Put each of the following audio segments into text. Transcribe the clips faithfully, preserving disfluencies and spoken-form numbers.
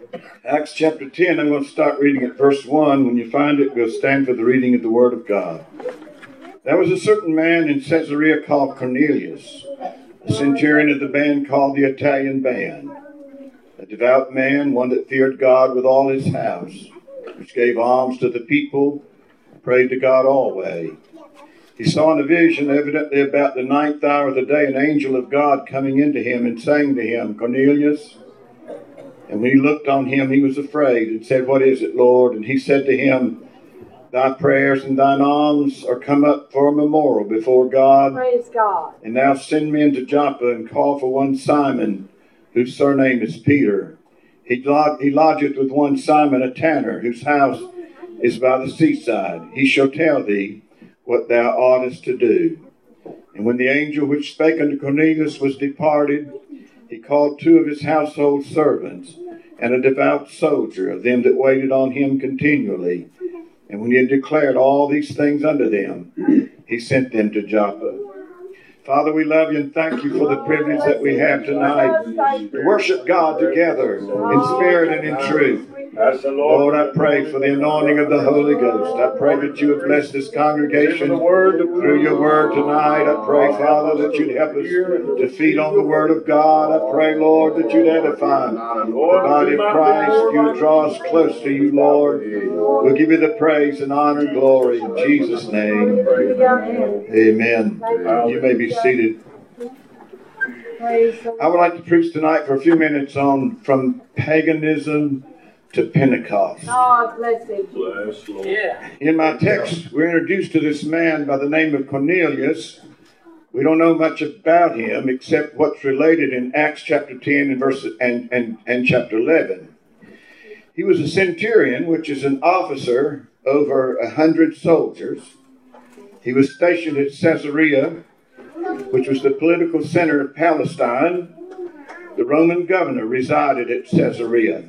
Acts chapter ten, I'm going to start reading at verse one. When you find it, we'll stand for the reading of the Word of God. There was a certain man in Caesarea called Cornelius, a centurion of the band called the Italian Band, a devout man, one that feared God with all his house, which gave alms to the people, prayed to God always. He saw in a vision, evidently about the ninth hour of the day, an angel of God coming into him and saying to him, Cornelius. And when he looked on him, he was afraid and said, What is it, Lord? And he said to him, Thy prayers and thine alms are come up for a memorial before God. Praise God. And now send men to Joppa and call for one Simon, whose surname is Peter. He, lodg- he lodgeth with one Simon, a tanner, whose house is by the seaside. He shall tell thee what thou oughtest to do. And when the angel which spake unto Cornelius was departed, he called two of his household servants, and a devout soldier of them that waited on him continually. And when he had declared all these things unto them, he sent them to Joppa. Father, we love you and thank you for the privilege that we have tonight to worship God together in spirit and in truth. Lord, I pray for the anointing of the Holy Ghost. I pray that you would bless this congregation through your word tonight. I pray, Father, that you'd help us to feed on the word of God. I pray, Lord, that you'd edify the body of Christ. You would draw us close to you, Lord. We'll give you the praise and honor and glory in Jesus' name. Amen. You may be seated. I would like to preach tonight for a few minutes on from paganism to Pentecost. God bless him. Bless Lord. Yeah. In my text, we're introduced to this man by the name of Cornelius. We don't know much about him except what's related in Acts chapter ten and verse and, and, and chapter eleven. He was a centurion, which is an officer over a hundred soldiers. He was stationed at Caesarea, which was the political center of Palestine. The Roman governor resided at Caesarea.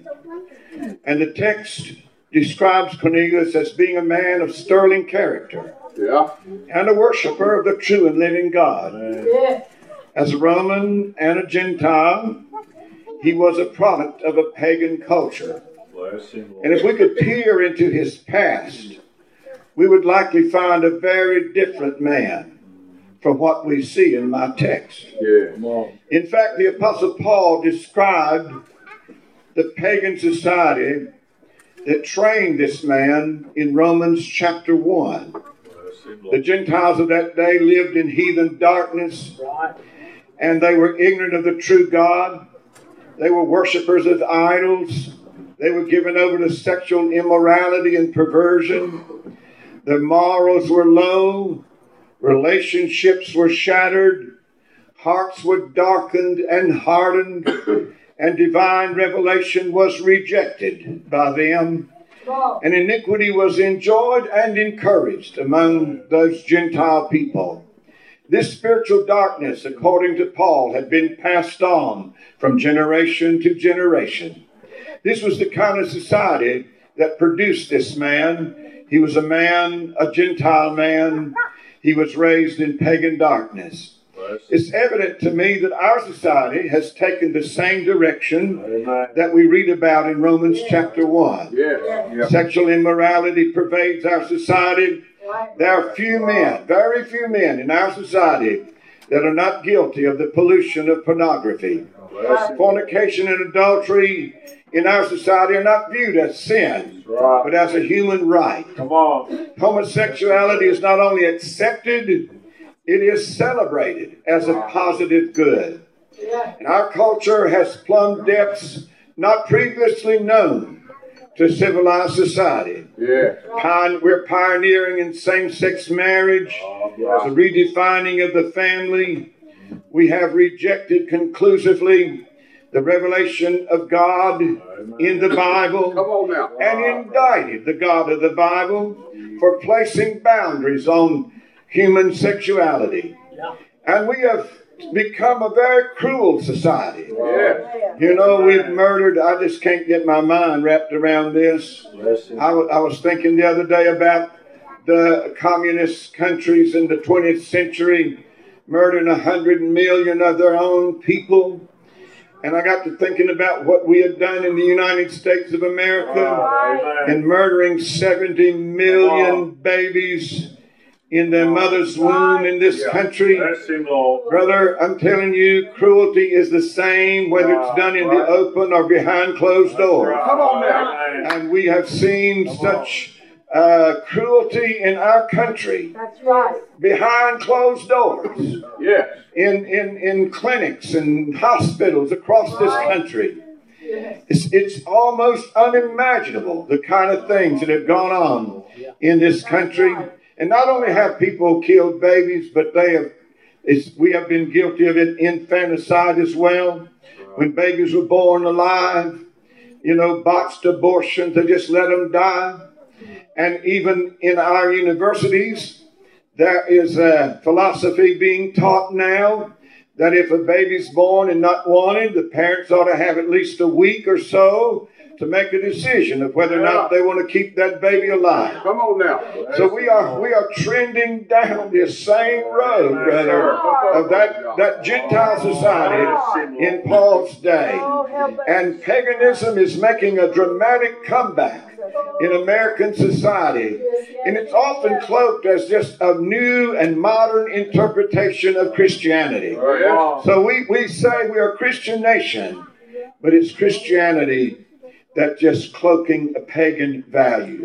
And the text describes Cornelius as being a man of sterling character, Yeah. and a worshiper of the true and living God. Yeah. As a Roman and a Gentile, he was a product of a pagan culture. Bless him, Lord. And if we could peer into his past, we would likely find a very different man from what we see in my text. Yeah. Come on. In fact, the Apostle Paul described the pagan society that trained this man in Romans chapter one. Bless him, The Lord. Gentiles of that day lived in heathen darkness, Right. and they were ignorant of the true God. They were worshipers of idols. They were given over to sexual immorality and perversion. Their morals were low. Relationships were shattered. Hearts were darkened and hardened. And divine revelation was rejected by them. And iniquity was enjoyed and encouraged among those Gentile people. This spiritual darkness, according to Paul, had been passed on from generation to generation. This was the kind of society that produced this man. He was a man, a Gentile man. He was raised in pagan darkness. It's evident to me that our society has taken the same direction that we read about in Romans chapter one. Yeah. Yeah. Sexual immorality pervades our society. There are few men, very few men in our society that are not guilty of the pollution of pornography. Bless him. Fornication and adultery in our society are not viewed as sin, Right. but as a human right. Come on. Homosexuality is not only accepted, it is celebrated as a positive good. And our culture has plumbed depths not previously known to civilized society. Yeah. Pine- we're pioneering in same-sex marriage, the redefining of the family. We have rejected conclusively the revelation of God in the Come Bible on now. and indicted the God of the Bible for placing boundaries on human sexuality. And we have become a very cruel society. Yeah. You know, we've murdered, I just can't get my mind wrapped around this. Bless him. I, w- I was thinking the other day about the communist countries in the twentieth century murdering a hundred million of their own people. And I got to thinking about what we had done in the United States of America Right. in murdering seventy million babies in their mother's womb in this country. Bless him, Lord. Brother, I'm telling you, cruelty is the same whether it's done in the open or behind closed doors. Come on now. And we have seen such uh, cruelty in our country That's right. behind closed doors. Yes. In, in, in clinics and hospitals across this country. It's, it's almost unimaginable the kind of things that have gone on in this country. And not only have people killed babies, but they have it's, we have been guilty of it infanticide as well. When babies were born alive, you know, botched abortions, they just let them die. And even in our universities, there is a philosophy being taught now that if a baby's born and not wanted, the parents ought to have at least a week or so to make a decision of whether or not they want to keep that baby alive. Come on now. So we are we are trending down this same road, brother, of that, that Gentile society in Paul's day. And paganism is making a dramatic comeback in American society. And it's often cloaked as just a new and modern interpretation of Christianity. So we, we say we are a Christian nation, but it's Christianity that just cloaking pagan values.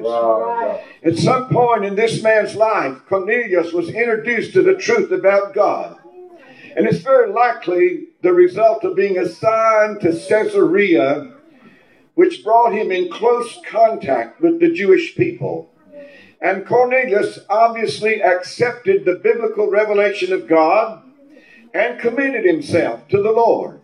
At some point in this man's life, Cornelius was introduced to the truth about God. And it's very likely the result of being assigned to Caesarea, which brought him in close contact with the Jewish people. And Cornelius obviously accepted the biblical revelation of God and committed himself to the Lord.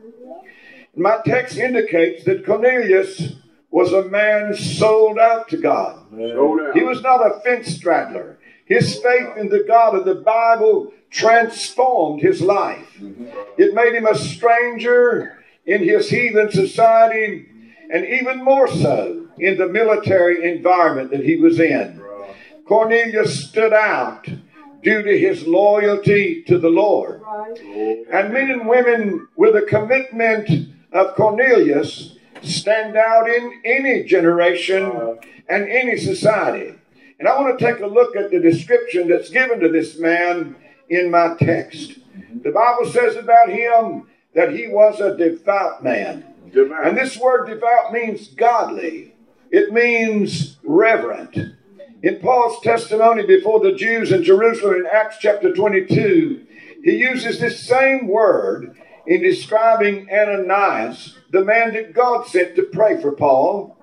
My text indicates that Cornelius was a man sold out to God. He was not a fence straddler. His faith in the God of the Bible transformed his life. It made him a stranger in his heathen society, and even more so in the military environment that he was in. Cornelius stood out due to his loyalty to the Lord. And men and women with a commitment of Cornelius stand out in any generation and any society. And I want to take a look at the description that's given to this man in my text. The Bible says about him that he was a devout man. And this word devout means godly. It means reverent. In Paul's testimony before the Jews in Jerusalem in Acts chapter twenty-two, he uses this same word in describing Ananias, the man that God sent to pray for Paul,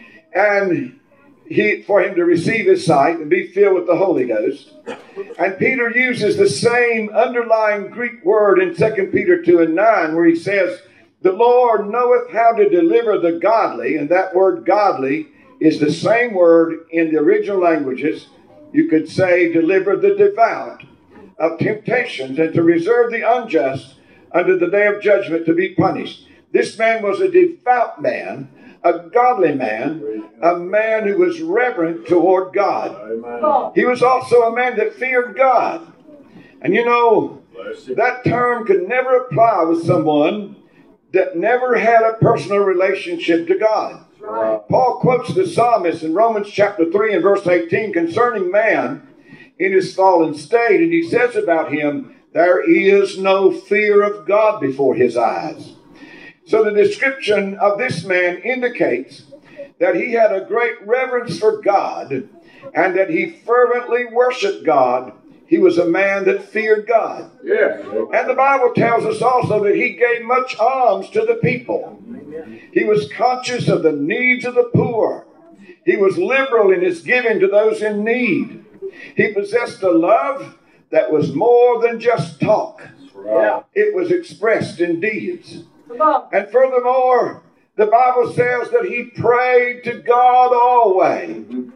and he, for him to receive his sight and be filled with the Holy Ghost. And Peter uses the same underlying Greek word in Second Peter two and nine, where he says, "The Lord knoweth how to deliver the godly," and that word godly is the same word in the original languages. You could say deliver the devout of temptations and to reserve the unjust unto the day of judgment to be punished. This man was a devout man, a godly man, a man who was reverent toward God. Amen. He was also a man that feared God. And you know, that term could never apply with someone that never had a personal relationship to God. Right. Paul quotes the psalmist in Romans chapter three and verse eighteen concerning man in his fallen state, and he says about him, there is no fear of God before his eyes. So the description of this man indicates that he had a great reverence for God and that he fervently worshiped God. He was a man that feared God. Yes. And the Bible tells us also that he gave much alms to the people. He was conscious of the needs of the poor. He was liberal in his giving to those in need. He possessed a love that was more than just talk. Right. It was expressed in deeds. And furthermore, the Bible says that he prayed to God always.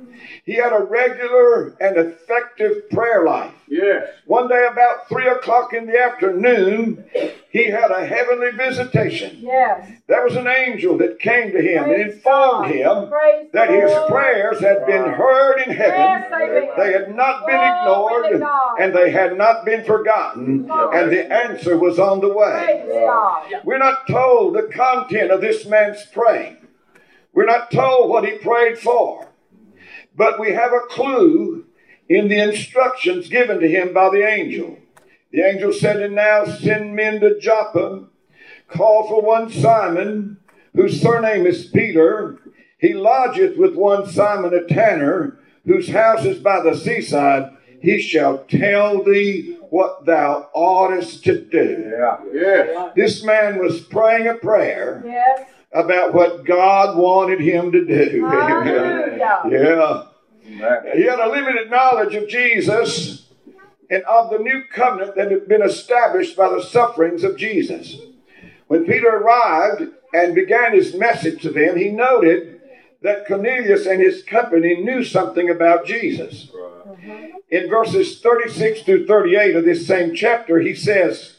He had a regular and effective prayer life. Yes. One day about three o'clock in the afternoon, he had a heavenly visitation. Yes. There was an angel that came to him and Praise informed God. him Praise that his God. prayers had been heard in heaven. Yes, amen. They had not been Glory to ignored, God. and they had not been forgotten, and the answer was on the way. Praise God. We're not told the content of this man's praying. We're not told what he prayed for. But we have a clue in the instructions given to him by the angel. The angel said, "And now send men to Joppa, call for one Simon, whose surname is Peter. He lodgeth with one Simon a tanner, whose house is by the seaside. He shall tell thee what thou oughtest to do." Yeah. Yes. This man was praying a prayer Yes. about what God wanted him to do. Hallelujah. Yeah. Amen. He had a limited knowledge of Jesus and of the new covenant that had been established by the sufferings of Jesus. When Peter arrived and began his message to them, he noted that Cornelius and his company knew something about Jesus. In verses thirty-six through thirty-eight of this same chapter, he says,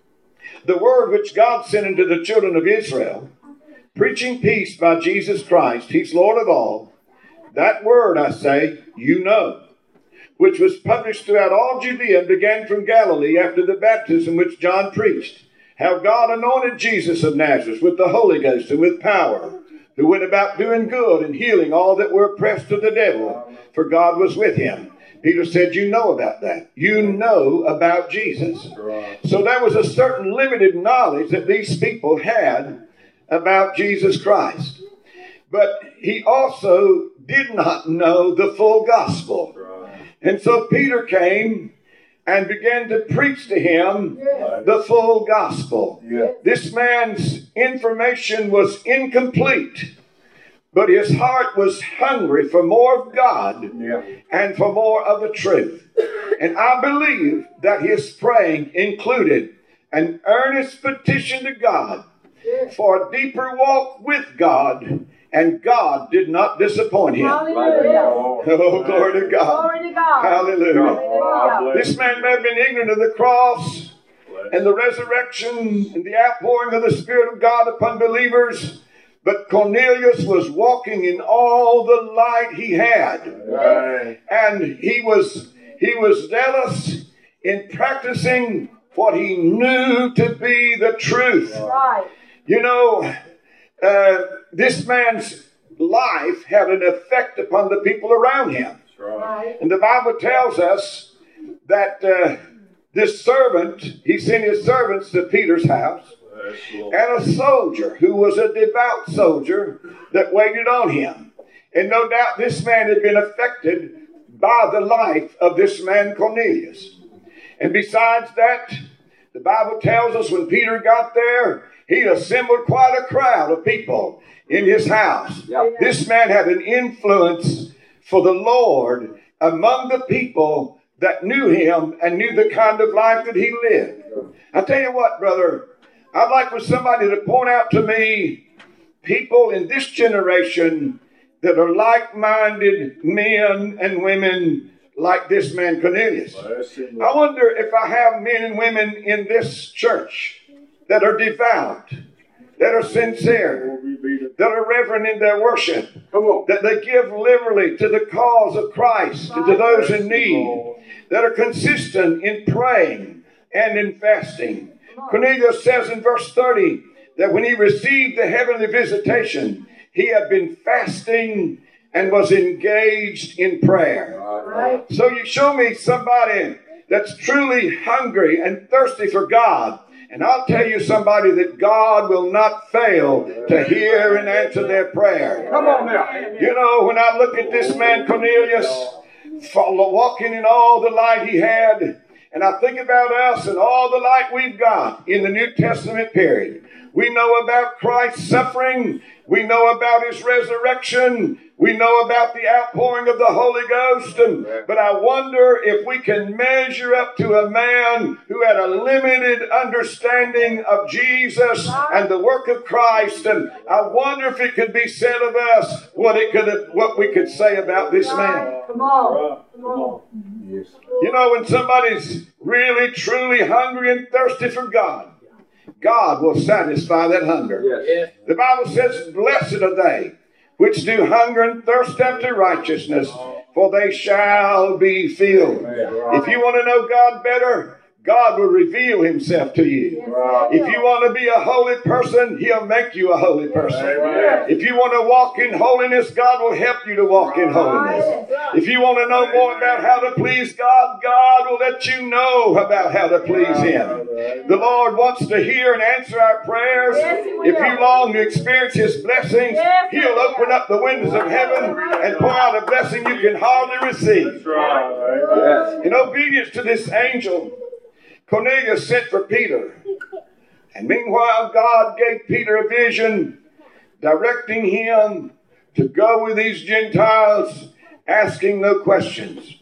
"The word which God sent unto the children of Israel, preaching peace by Jesus Christ, he's Lord of all, that word, I say, you know, which was published throughout all Judea and began from Galilee after the baptism which John preached, how God anointed Jesus of Nazareth with the Holy Ghost and with power, who went about doing good and healing all that were oppressed of the devil, for God was with him." Peter said, you know about that. You know about Jesus. So there was a certain limited knowledge that these people had about Jesus Christ. But he also did not know the full gospel. And so Peter came and began to preach to him the full gospel. Yeah. This man's information was incomplete, but his heart was hungry for more of God Yeah. and for more of the truth. And I believe that his praying included an earnest petition to God for a deeper walk with God, and God did not disappoint him. Hallelujah. Oh, glory to God. Glory to God. Hallelujah. Hallelujah. This man may have been ignorant of the cross and the resurrection and the outpouring of the Spirit of God upon believers, but Cornelius was walking in all the light he had. Right. And he was he was zealous in practicing what he knew to be the truth. Right. You know, uh, this man's life had an effect upon the people around him. That's right. Right. And the Bible tells us that uh, this servant, he sent his servants to Peter's house, Yes, Lord. and a soldier who was a devout soldier that waited on him. And no doubt this man had been affected by the life of this man Cornelius. And besides that, the Bible tells us when Peter got there, he assembled quite a crowd of people in his house. Yep. This man had an influence for the Lord among the people that knew him and knew the kind of life that he lived. I tell you what, brother, I'd like for somebody to point out to me people in this generation that are like-minded men and women like this man Cornelius. Bless him, I Lord. wonder if I have men and women in this church that are devout, that are sincere, Glory be to- that are reverent in their worship, Come on. that they give liberally to the cause of Christ and to those in need, that are consistent in praying and in fasting. Cornelius says in verse thirty that when he received the heavenly visitation, he had been fasting and was engaged in prayer. Right. So you show me somebody that's truly hungry and thirsty for God, and I'll tell you somebody that God will not fail to hear and answer their prayer. Come on now. You know, when I look at this man Cornelius, follow, walking in all the light he had, And I think about us and all the light we've got in the New Testament period. We know about Christ's suffering. We know about his resurrection. We know about the outpouring of the Holy Ghost. And, but I wonder if we can measure up to a man who had a limited understanding of Jesus and the work of Christ. And I wonder if it could be said of us what it could have, what we could say about this man. Come on. Come on. Yes. You know, when somebody's really, truly hungry and thirsty for God, God will satisfy that hunger. Yes. The Bible says, blessed are they which do hunger and thirst after righteousness, for they shall be filled. If you want to know God better, God will reveal himself to you. If you want to be a holy person, he'll make you a holy person. If you want to walk in holiness, God will help you to walk in holiness. If you want to know more about how to please God, God will let you know about how to please him. The Lord wants to hear and answer our prayers. If you long to experience his blessings, he'll open up the windows of heaven and pour out a blessing you can hardly receive. In obedience to this angel, Cornelius sent for Peter. And meanwhile, God gave Peter a vision directing him to go with these Gentiles, asking no questions.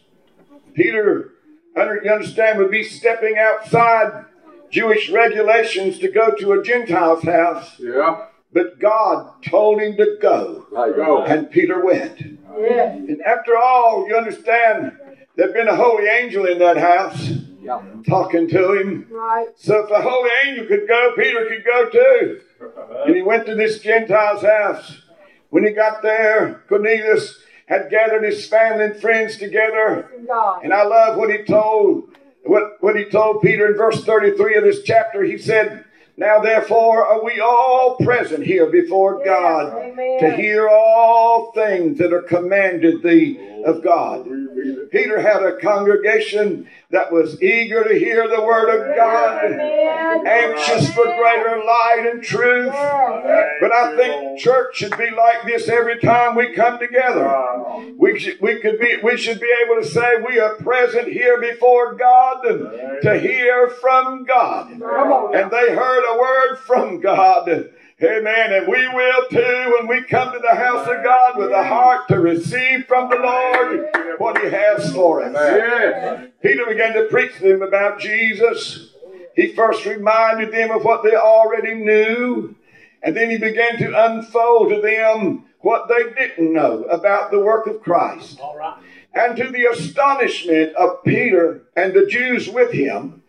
Peter, you understand, would be stepping outside Jewish regulations to go to a Gentile's house. Yeah. But God told him to go. I go. And Peter went. Yeah. And after all, you understand, there'd been a holy angel in that house. Yeah. Talking to him. Right. So if the holy angel could go, Peter could go too. And he went to this Gentile's house. When he got there, Cornelius had gathered his family and friends together. God. And I love what he told, what, what he told Peter in verse thirty-three of this chapter. He said, now therefore are we all present here before God Amen. to hear all things that are commanded thee of God. Peter had a congregation that was eager to hear the word of God, Amen. anxious for greater light and truth. But I think church should be like this every time we come together. We should, we could be, we should be able to say we are present here before God and to hear from God. And they heard a word from God. Amen. And we will too when we come to the house of God with a heart to receive from the Lord what he has for us. Yes. Peter began to preach to them about Jesus. He first reminded them of what they already knew. And then he began to unfold to them what they didn't know about the work of Christ. All right. And to the astonishment of Peter and the Jews with him,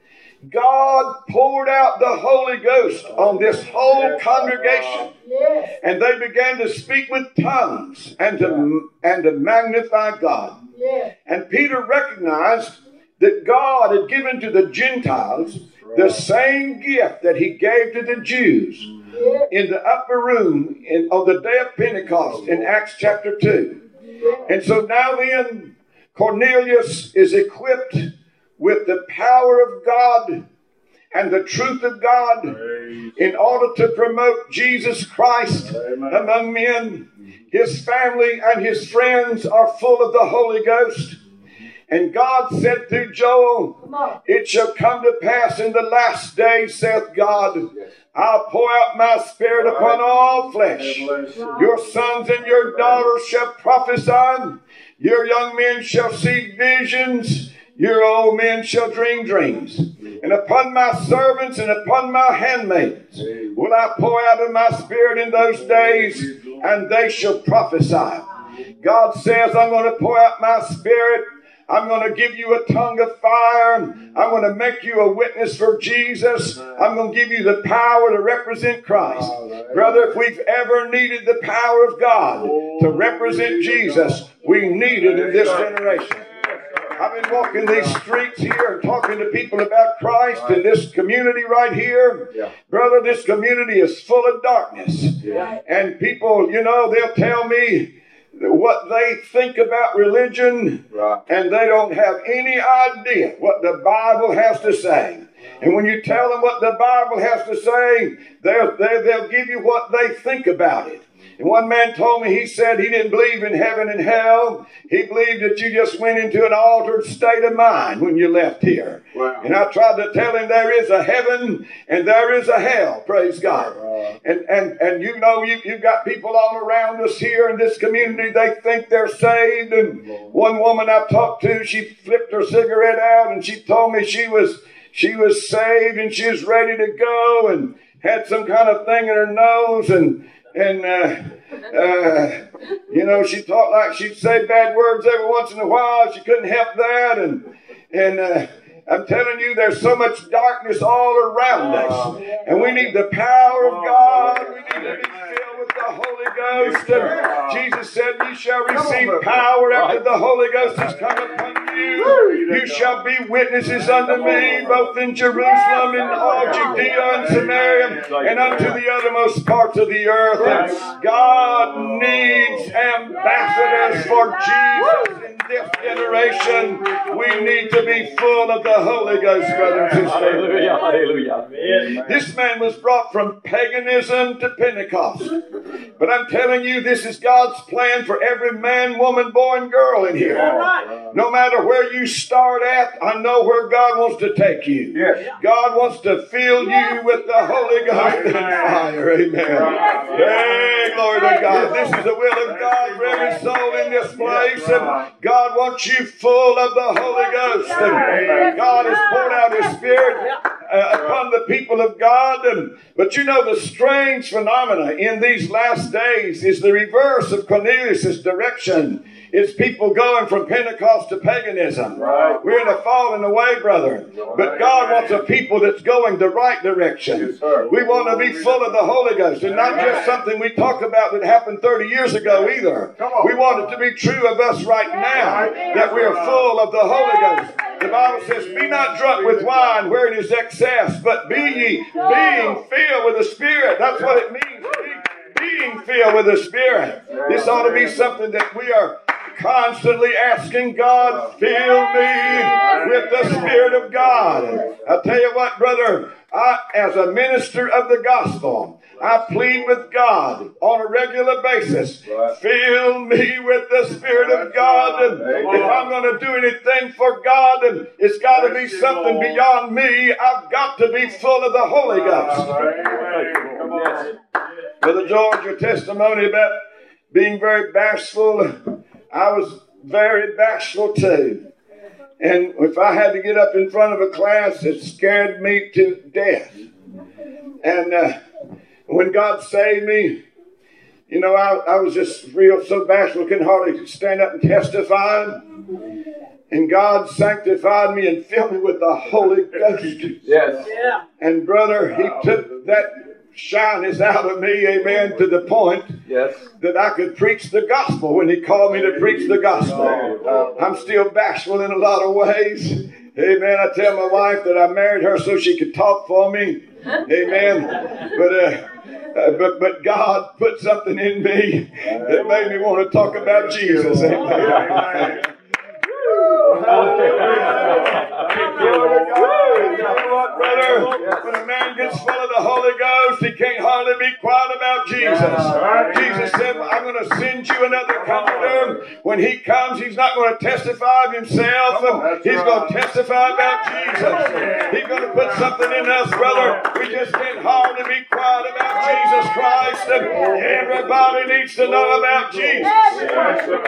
God poured out the Holy Ghost on this whole congregation. Yes. And they began to speak with tongues and to, and to magnify God. Yes. And Peter recognized that God had given to the Gentiles the same gift that he gave to the Jews Yes. in the upper room in, on the day of Pentecost in Acts chapter two. And so now then, Cornelius is equipped with the power of God and the truth of God in order to promote Jesus Christ among men. His family and his friends are full of the Holy Ghost. And God said through Joel, it shall come to pass in the last days, saith God, I'll pour out my spirit upon all flesh. Your sons and your daughters shall prophesy. Your young men shall see visions. Your old men shall dream dreams. And upon my servants and upon my handmaids will I pour out of my spirit in those days, and they shall prophesy. God says, I'm going to pour out my spirit. I'm going to give you a tongue of fire. I'm going to make you a witness for Jesus. I'm going to give you the power to represent Christ. Brother, if we've ever needed the power of God to represent Jesus, we need it in this generation. I've been walking these streets here and talking to people about Christ in this community right here. Yeah. Brother, this community is full of darkness. Yeah. And people, you know, they'll tell me what they think about religion, Right. and they don't have any idea what the Bible has to say. And when you tell them what the Bible has to say, they'll, they, they'll give you what they think about it. And one man told me, he said he didn't believe in heaven and hell. He believed that you just went into an altered state of mind when you left here. Wow. And I tried to tell him there is a heaven and there is a hell, praise God. Wow. And and and you know, you, you've got people all around us here in this community, they think they're saved. And one woman I talked to, she flipped her cigarette out and she told me she was she was saved and she was ready to go and had some kind of thing in her nose and And, uh, uh, you know, she talked like she'd say bad words every once in a while. She couldn't help that. And, and uh, I'm telling you, there's so much darkness all around us. And we need the power of God. We need to be filled with the Holy Ghost. And Jesus said, you shall receive power after the Holy Ghost has come upon you. You shall be witnesses unto me, both in Jerusalem and all Judea and Samaria, and unto the uttermost parts of the earth. And God needs ambassadors for Jesus in this generation. We need to be full of the Holy Ghost, brothers and sisters. Hallelujah. Hallelujah. This man was brought from paganism to Pentecost. But I'm telling you, this is God's plan for every man, woman, boy, and girl in here. No matter where you start at, I know where God wants to take you. Yes. God wants to fill you with the Holy Ghost and fire. Amen. Hey, glory to God. This is the will of God for every soul in this place. And God wants you full of the Holy Ghost. And God has poured out His Spirit uh, upon the people of God. And, but you know, the strange phenomena in these last days is the reverse of Cornelius' direction. It's people going from Pentecost to paganism. Right. We're in a falling away, brother. But God wants a people that's going the right direction. Yes, sir. We want to be full of the Holy Ghost. And not just something we talked about that happened thirty years ago either. Come on. We want it to be true of us right now, that we are full of the Holy Ghost. The Bible says, be not drunk with wine wherein is excess, but be ye being filled with the Spirit. That's what it means, be, being filled with the Spirit. This ought to be something that we are constantly asking God, fill me with the Spirit of God. I'll tell you what, brother, I, as a minister of the gospel, I plead with God on a regular basis, fill me with the Spirit of God. And if I'm going to do anything for God, and it's got to be something beyond me, I've got to be full of the Holy Ghost. Brother George, your testimony about being very bashful, I was very bashful too. And if I had to get up in front of a class, it scared me to death. And uh, when God saved me, you know, I, I was just real so bashful, couldn't hardly stand up and testify. And God sanctified me and filled me with the Holy Ghost. Yes. And brother, He took that shyness out of me, amen, to the point Yes. that I could preach the gospel when He called me to preach the gospel. I'm still bashful in a lot of ways. Amen. I tell my wife that I married her so she could talk for me. Amen. But uh, uh, but but God put something in me that made me want to talk about Jesus. Amen. Brother, when a man gets full of the Holy Ghost, he can't hardly be quiet about Jesus. Jesus said, I'm going to send you another comforter. When He comes, He's not going to testify of Himself. He's going to testify about Jesus. He's going to put something in us, brother. We just can't hardly be quiet about Jesus Christ. And everybody needs to know about Jesus.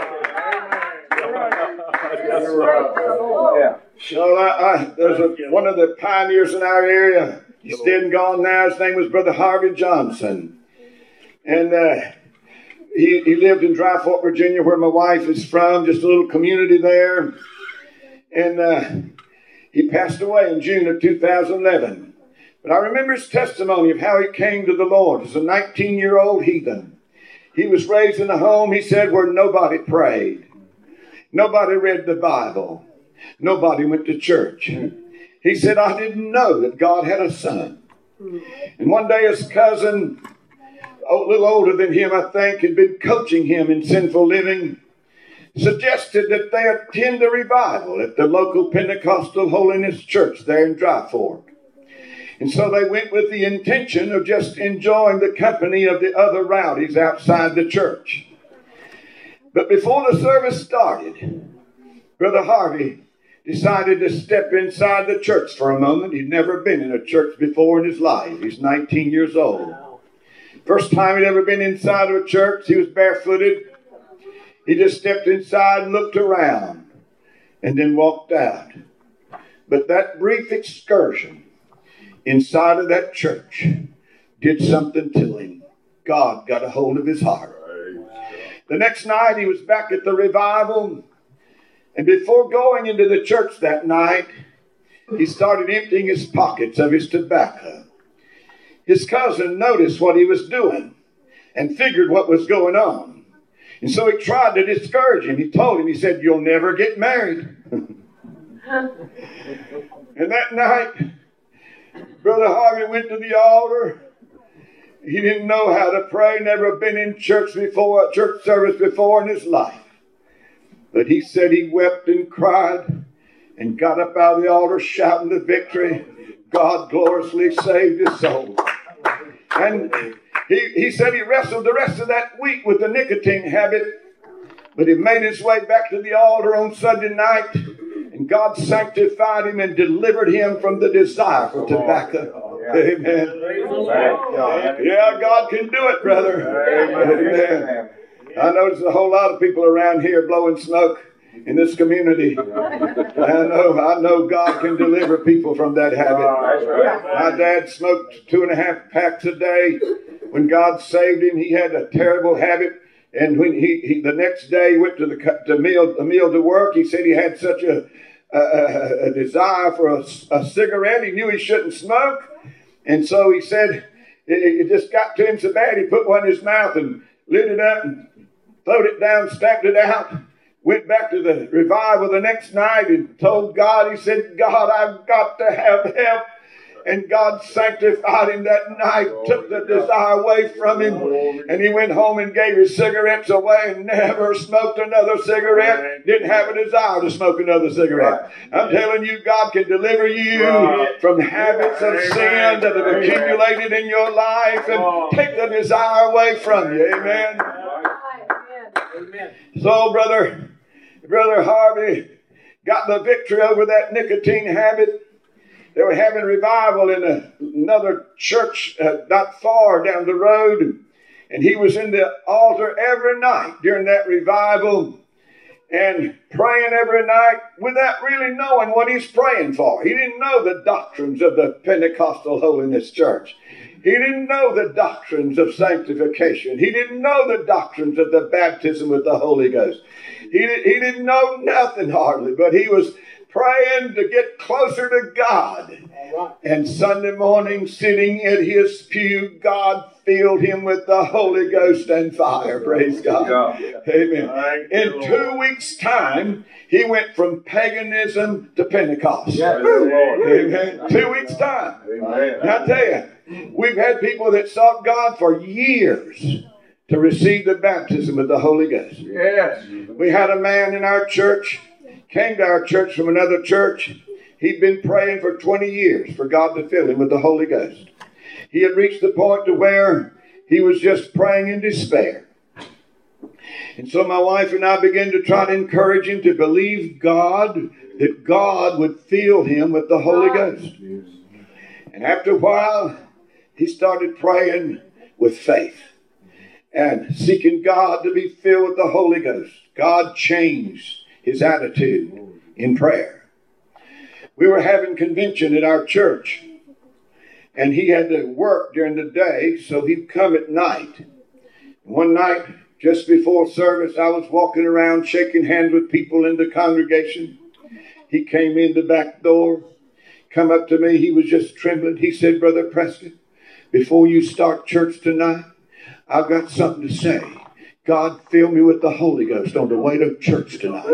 Yeah. So I, I, there's a, one of the pioneers in our area. He's dead and gone now. His name was Brother Harvey Johnson. And uh, he, he lived in Dry Fork, Virginia, where my wife is from, just a little community there. And uh, he passed away in June of two thousand eleven. But I remember his testimony of how he came to the Lord as a nineteen-year-old heathen. He was raised in a home, he said, where nobody prayed. Nobody read the Bible. Nobody went to church. He said, I didn't know that God had a son. And one day his cousin, a little older than him, I think, had been coaching him in sinful living, suggested that they attend a revival at the local Pentecostal Holiness Church there in Dry Fork. And so they went with the intention of just enjoying the company of the other rowdies outside the church. But before the service started, Brother Harvey decided to step inside the church for a moment. He'd never been in a church before in his life. He's nineteen years old. First time he'd ever been inside of a church. He was barefooted. He just stepped inside and looked around and then walked out. But that brief excursion inside of that church did something to him. God got a hold of his heart. The next night he was back at the revival. And before going into the church that night, he started emptying his pockets of his tobacco. His cousin noticed what he was doing and figured what was going on. And so he tried to discourage him. He told him, he said, "You'll never get married." And that night, Brother Harvey went to the altar. He didn't know how to pray, never been in church before, a church service before in his life. But he said he wept and cried and got up out of the altar shouting the victory. God gloriously saved his soul. And he, he said he wrestled the rest of that week with the nicotine habit, but he made his way back to the altar on Sunday night, and God sanctified him and delivered him from the desire for tobacco. Amen. Yeah, God can do it, brother. Amen. I notice a whole lot of people around here blowing smoke in this community. I know, I know God can deliver people from that habit. My dad smoked two and a half packs a day. When God saved him, he had a terrible habit. And when he, he the next day he went to the to meal, the meal to work, he said he had such a, a, a desire for a, a cigarette. He knew he shouldn't smoke. And so he said, it, it just got to him so bad, he put one in his mouth and lit it up and throwed it down, stamped it out, went back to the revival the next night and told God, he said, "God, I've got to have help." And God sanctified him that night, took the desire away from him, and he went home and gave his cigarettes away and never smoked another cigarette. Didn't have a desire to smoke another cigarette. I'm telling you, God can deliver you from habits of sin that have accumulated in your life and take the desire away from you. Amen. So, brother, brother Harvey got the victory over that nicotine habit. They were having revival in a, another church uh, not far down the road. And he was in the altar every night during that revival and praying every night without really knowing what he's praying for. He didn't know the doctrines of the Pentecostal Holiness Church. He didn't know the doctrines of sanctification. He didn't know the doctrines of the baptism with the Holy Ghost. He, he didn't know nothing hardly, but he was praying to get closer to God. And Sunday morning, sitting at his pew, God filled him with the Holy Ghost and fire. Praise God. Amen. In two weeks' time, he went from paganism to Pentecost. Amen. Two weeks' time. And I tell you, we've had people that sought God for years to receive the baptism of the Holy Ghost. Yes. We had a man in our church, came to our church from another church. He'd been praying for twenty years for God to fill him with the Holy Ghost. He had reached the point to where he was just praying in despair. And so my wife and I began to try to encourage him to believe God, that God would fill him with the Holy Ghost. And after a while, he started praying with faith and seeking God to be filled with the Holy Ghost. God changed his attitude in prayer. We were having convention at our church, and he had to work during the day, so he'd come at night. One night, just before service, I was walking around shaking hands with people in the congregation. He came in the back door, come up to me. He was just trembling. He said, "Brother Preston, before you start church tonight, I've got something to say. God filled me with the Holy Ghost on the way to church tonight."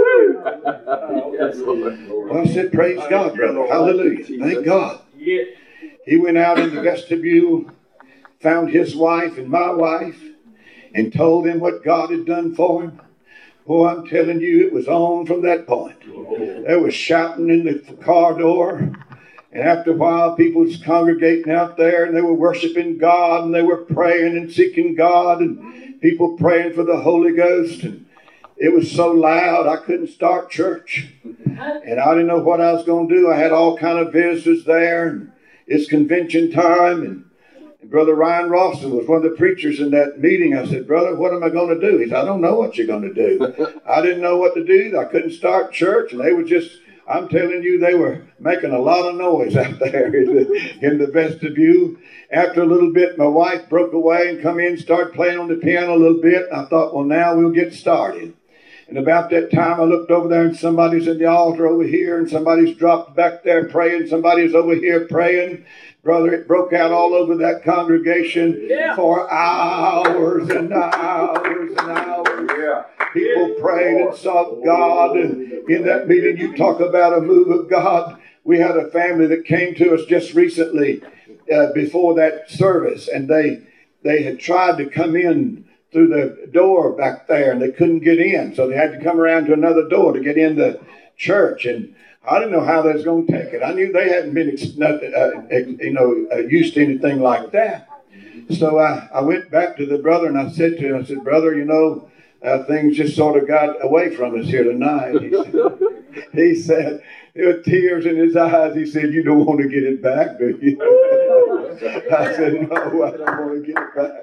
Well, I said, "Praise God, brother. Hallelujah. Thank God." He went out in the vestibule, found his wife and my wife, and told them what God had done for him. Oh, I'm telling you, it was on from that point. There was shouting in the car door, And after a while, people was congregating out there, and they were worshiping God, and they were praying and seeking God, and people praying for the Holy Ghost. And it was so loud, I couldn't start church. And I didn't know what I was going to do. I had all kind of visitors there, and it's convention time. And, and Brother Ryan Rawson was one of the preachers in that meeting. I said, brother, what am I going to do? He said, I don't know what you're going to do. I didn't know what to do. I couldn't start church, and they were just... I'm telling you, they were making a lot of noise out there in the, in the vestibule. After a little bit, my wife broke away and come in and started playing on the piano a little bit. I thought, well, now we'll get started. And about that time, I looked over there, and somebody's in the altar over here, and somebody's dropped back there praying. Somebody's over here praying. Brother, it broke out all over that congregation yeah. for hours and hours and hours. Yeah. People prayed and sought God. And in that meeting, you talk about a move of God. We had a family that came to us just recently uh, before that service, and they they had tried to come in through the door back there, and they couldn't get in, so they had to come around to another door to get in the church. And I didn't know how they was going to take it. I knew they hadn't been uh, you know uh, used to anything like that. So I, I went back to the brother, and I said to him, I said, brother, you know, Uh, things just sort of got away from us here tonight. He said, he said, there were tears in his eyes. He said, you don't want to get it back, do you? I said, no, I don't want to get it back.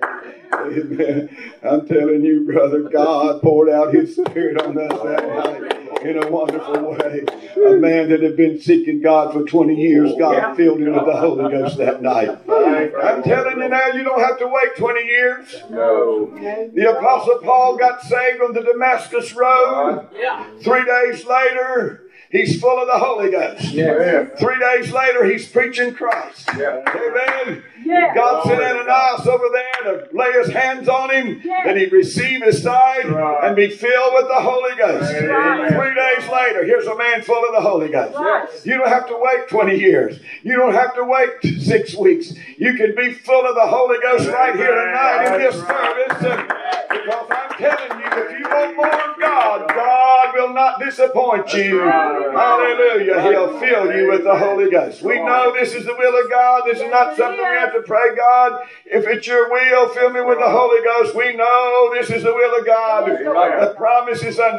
Amen. I'm telling you, brother, God poured out his Spirit on us that night in a wonderful way. A man that had been seeking God for twenty years, God filled him with the Holy Ghost that night. I'm telling you now, you don't have to wait twenty years. No. The Apostle Paul got saved on the Damascus Road. Three days later, he's full of the Holy Ghost. Yeah. Three days later, he's preaching Christ. Yeah. Amen. Yeah. God sent Ananias over there to lay his hands on him, Yeah. and he'd receive his sight Right. and be filled with the Holy Ghost. Amen. Three days later, here's a man full of the Holy Ghost. Right. You don't have to wait twenty years. You don't have to wait six weeks. You can be full of the Holy Ghost right here tonight in this service. And because I'm telling you, if you want more of God, God will not disappoint you. Hallelujah. He'll fill you with the Holy Ghost. We know this is the will of God. This is not something we have to pray, God, if it's your will, fill me with the Holy Ghost. We know this is the will of God. The promise is unto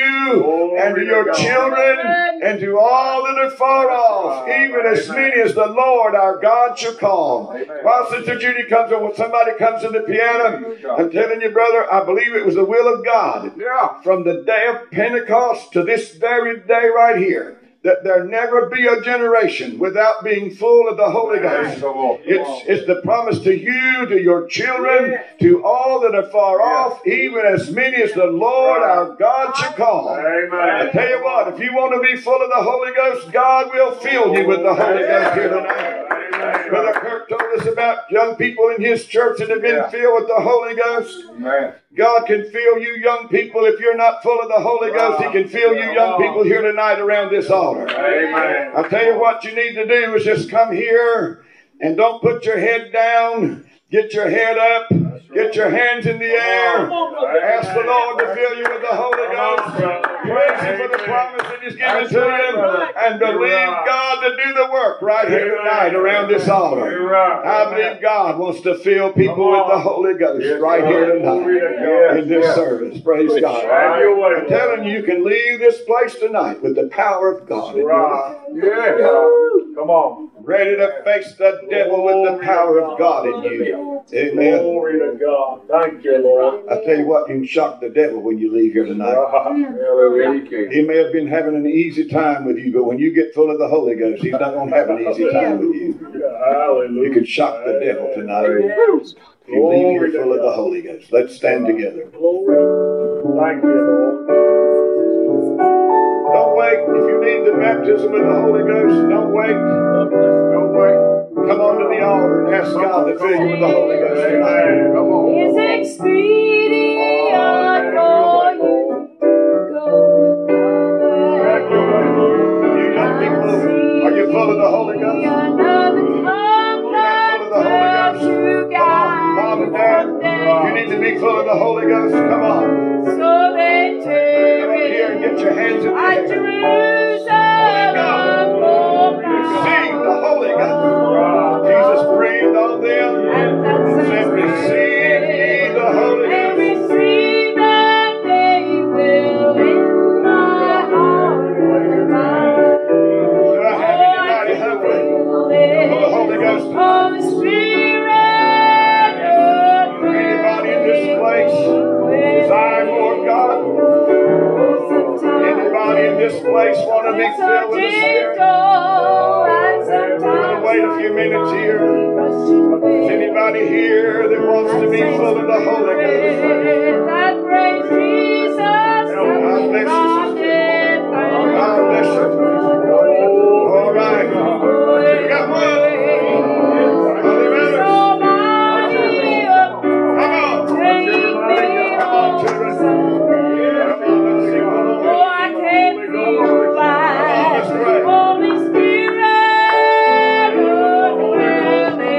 you and to your children and to all that are far off, even as many as the Lord our God shall call. While Sister Judy comes on, when somebody comes to the piano, I'm telling you, brother, I believe it was the will of God from the day of Pentecost to this very day right here, that there never be a generation without being full of the Holy Ghost. It's, it's the promise to you, to your children, to all that are far off, even as many as the Lord our God shall call. I tell you what, if you want to be full of the Holy Ghost, God will fill you with the Holy Ghost here tonight. Brother Kirk told us about young people in his church that have been yeah. filled with the Holy Ghost. Amen. God can fill you young people. If you're not full of the Holy Ghost, He can fill you young people here tonight around this altar. Amen. I'll tell you what you need to do is just come here and don't put your head down. Get your head up. Get your hands in the air. Ask the Lord to fill you with the Holy Ghost. Praise Him for the promise that He's given to you. And believe God to do the work right here tonight around this altar. I believe God wants to fill people with the Holy Ghost right here tonight in this service. Praise God. I'm telling you, you can leave this place tonight with the power of God in your life. Yeah. Come on. Ready to face the devil with the power of God in you. Amen. Glory to God. Thank you, Lord. I tell you what, you can shock the devil when you leave here tonight. He may have been having an easy time with you, but when you get full of the Holy Ghost, he's not going to have an easy time with you. You can shock the devil tonight if you leave here full of the Holy Ghost. Let's stand together. Thank you, Lord. Don't wait. If you need the baptism of the Holy Ghost, don't wait. Don't wait. Come on to the altar and ask God to fill you with the Holy Ghost tonight. Come on. It's expedient for you to go away. You young people, are you full of the Holy Ghost? Another time full of the Holy Ghost? Come on, Mom and Dad. You need to be full of the Holy Ghost. Come on. So they take Come up here and get your hands in the at air. Jerusalem. Receive the Holy this place want to be It's so filled with the Spirit? gentle and We're going to sometimes wait a few minutes here. Is anybody here that wants to be full of the Holy Ghost? that praise Jesus. God bless you, sister. God bless you. All right. We got one. Holy Ghost. Come on. Take me Come on, children. Sunday. Come on, let's sing the Lord. Oh, I can't feel right. Let's pray. Holy Spirit, oh, willing me,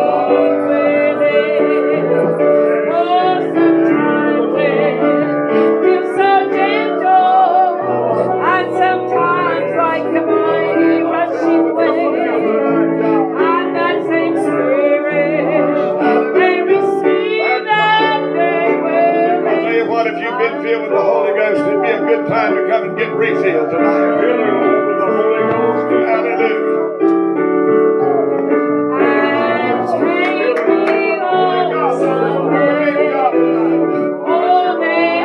willing. Oh, sometimes it feels so gentle, and sometimes like a mighty rushing wave. And that same Spirit, they receive that they will. I'll tell you what, if you've been filled with the Holy Ghost, it'd be a good time to come and get refilled tonight. Hallelujah. And take me home someday. Oh, may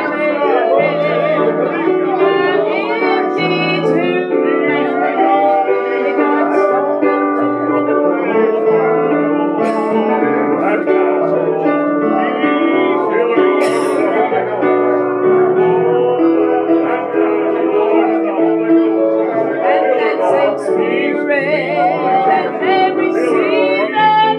I'm empty and that same Spirit that they receive that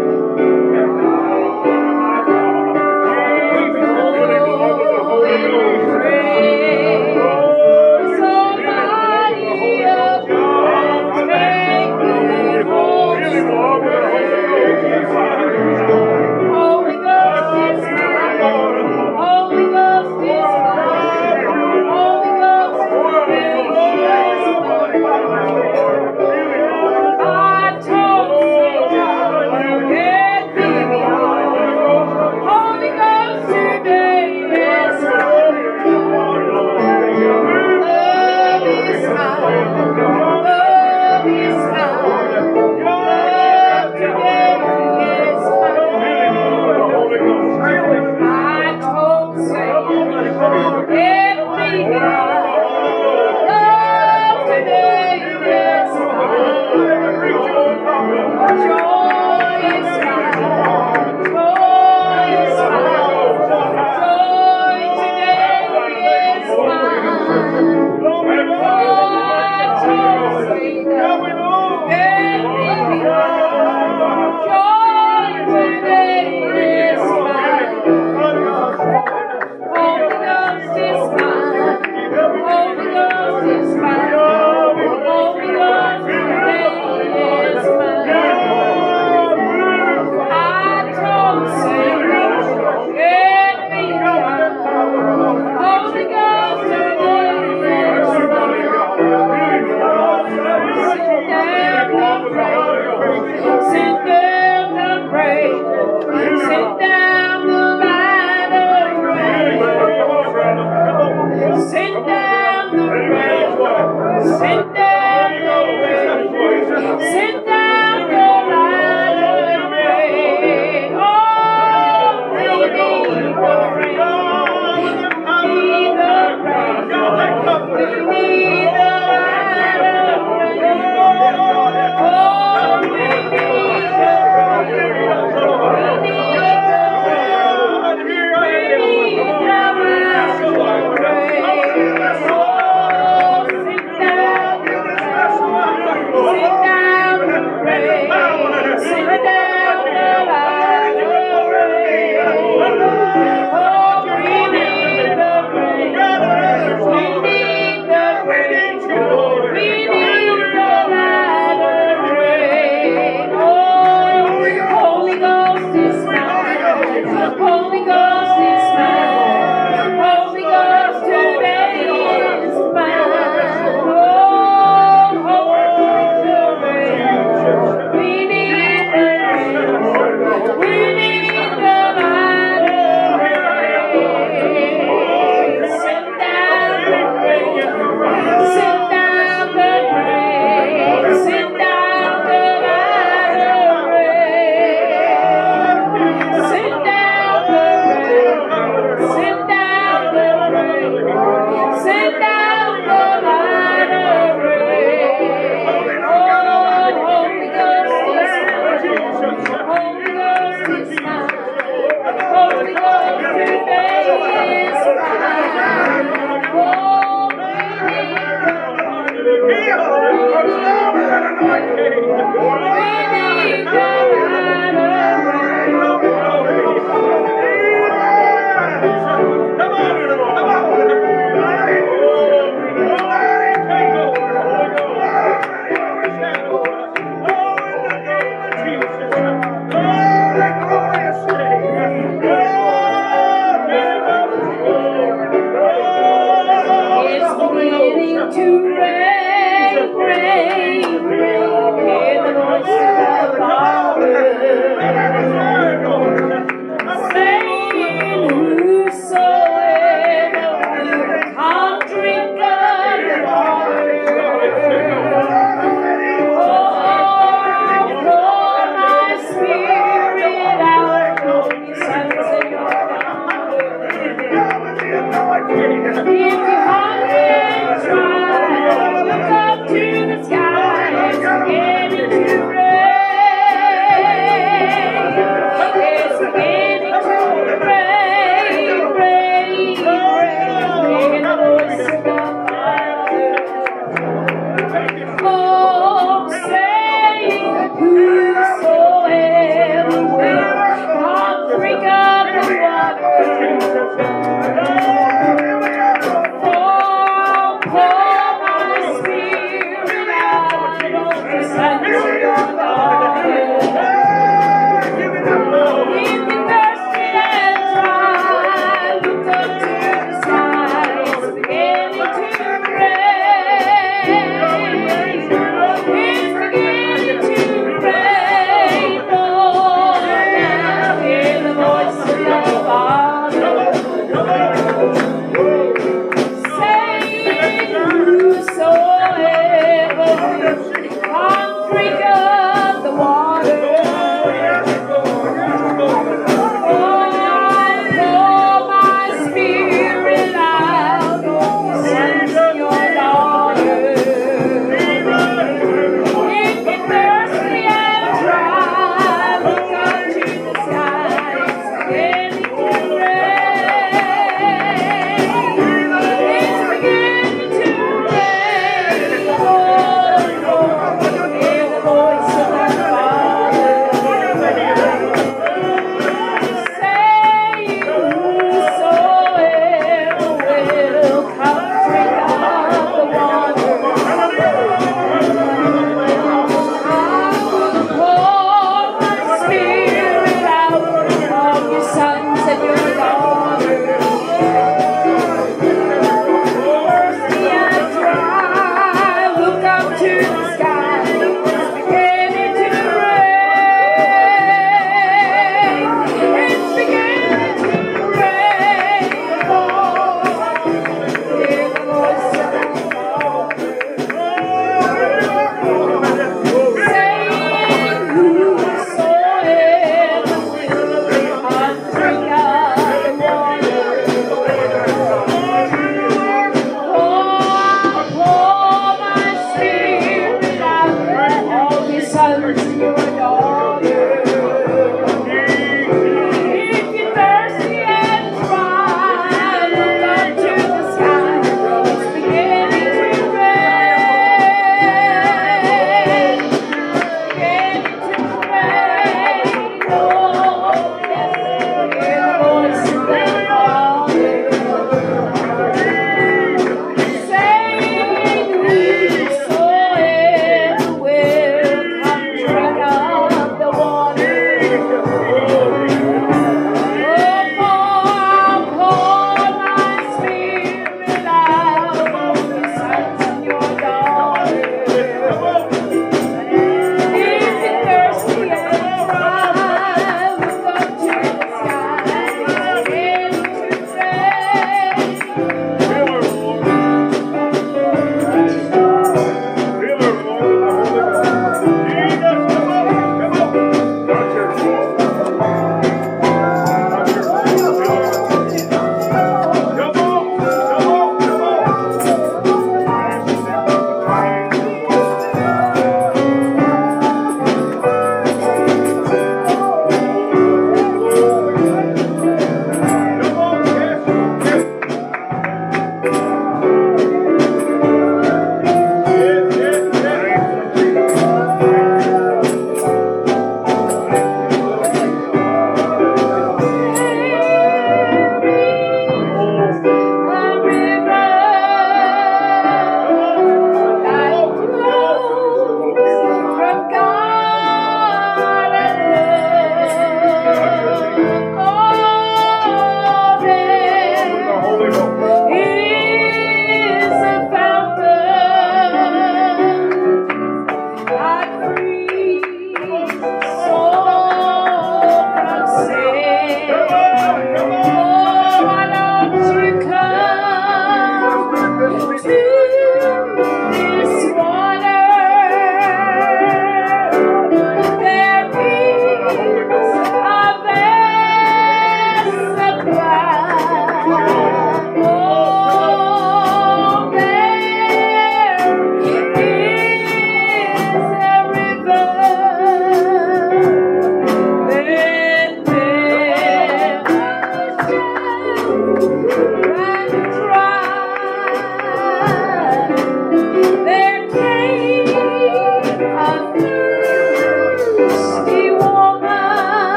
Holy Ghost today, yes, love is mine, love is mine, love today is mine. I told Satan every night, love today is mine, joy is mine, joy is mine, joy today is mine. Oh, I told Satan every night, joy today is mine. Holy Ghost is mine. to reign, reign, reign. Hear the voice of the Father saying, whosoever will come drink of the water. Oh, pour my spirit out on you, sons and daughters. If you're hungry and dry, look up to the skies and get into rain. It's beginning to rain, rain, rain. Hear the voice of the Father. Oh, saying, whosoever will come drink of the water. For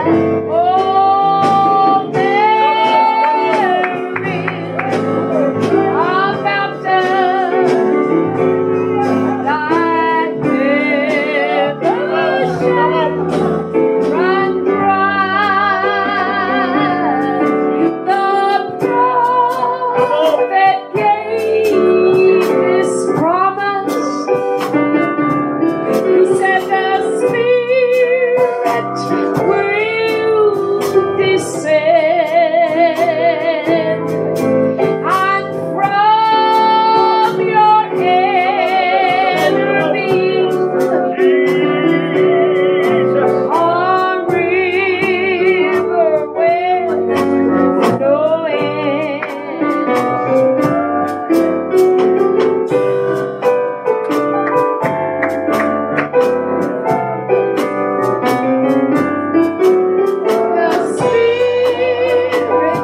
Oh, there is a fountain that never shall run dry. The prophet gave this promise. He said the Spirit will descend, and from your enemies a river with no end. The Spirit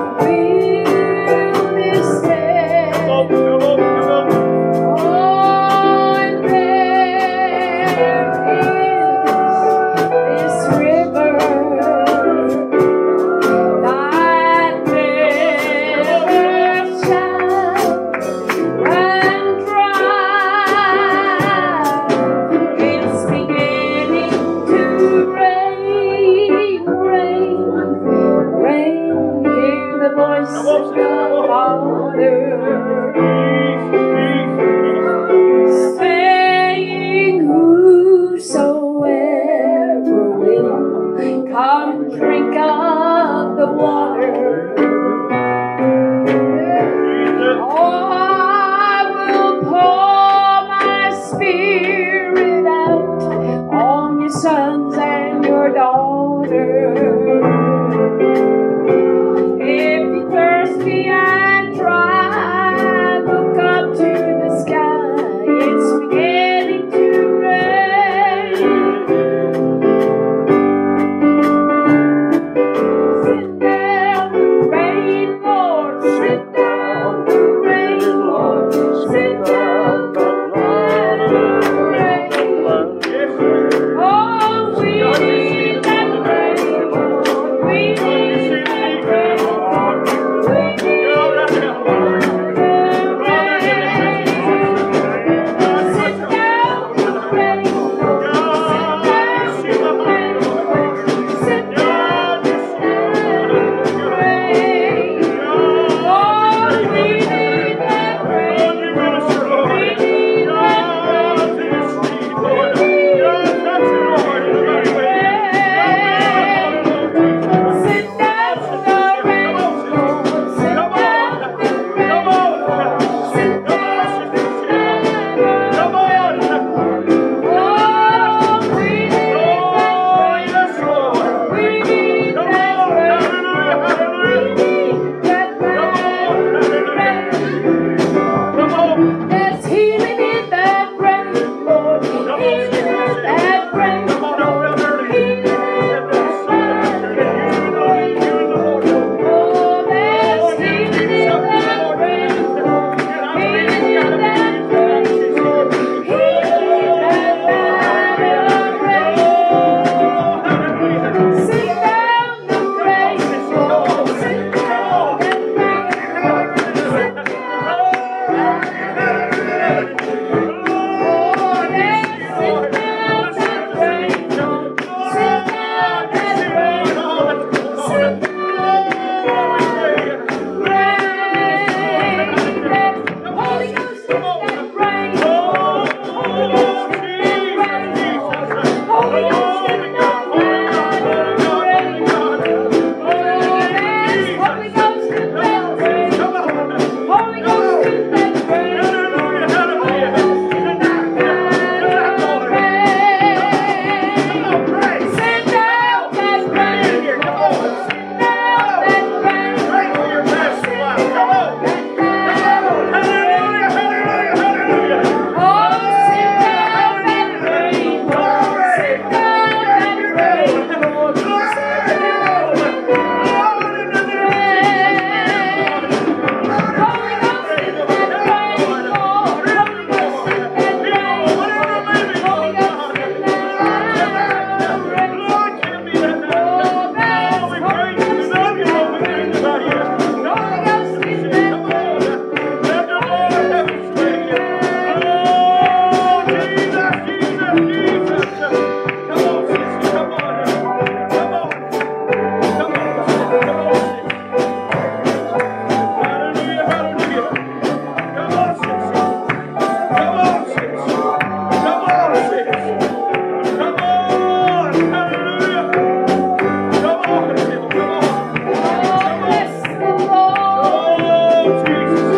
will descend. Oh, and there is this river that never shall run dry. It's beginning to rain, rain, rain. Hear the voice of the Father saying, whosoever will come drink of the water